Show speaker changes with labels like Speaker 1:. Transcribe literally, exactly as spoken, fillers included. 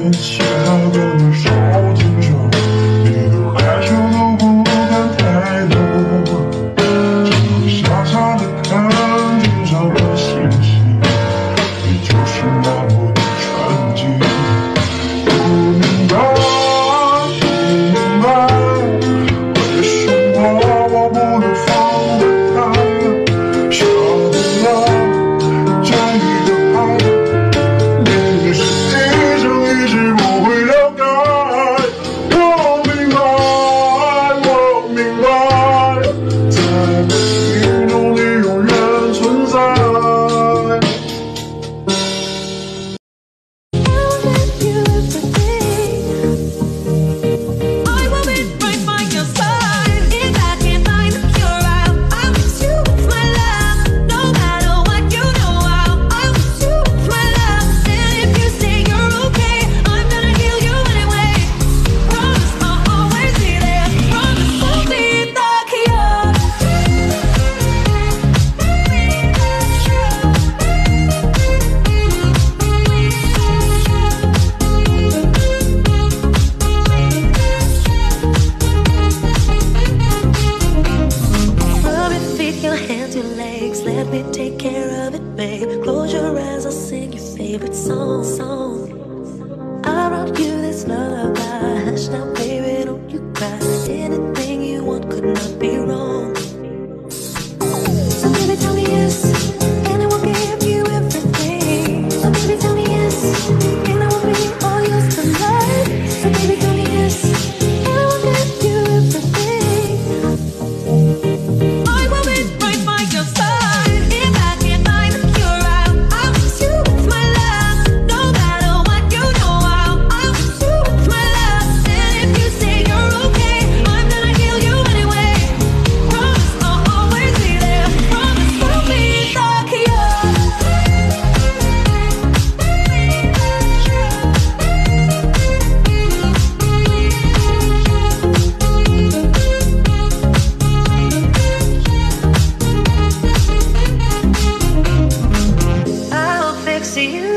Speaker 1: 眼下的那烧金蛇，你的害羞都不敢抬头，只会傻傻的看着这颗星星，你就是那么的纯净。不明白，不明白，为什么我不能放得开，舍不得这一个爱，明明是一生一世不会了解。我明白，我明白，在我心中你永远存在。
Speaker 2: Let me take care of it, babe. Close your eyes, I'll sing your favorite song. song. I wrote you this lullaby. Hush now, baby, don't you cry. Anything you want could not be wrong. So baby, tell me yes, and I will give you everything. So baby, tell me yes, and I will be all yours tonight. So baby, tell me yes, and I will give you everything. I will be right by your side. See you.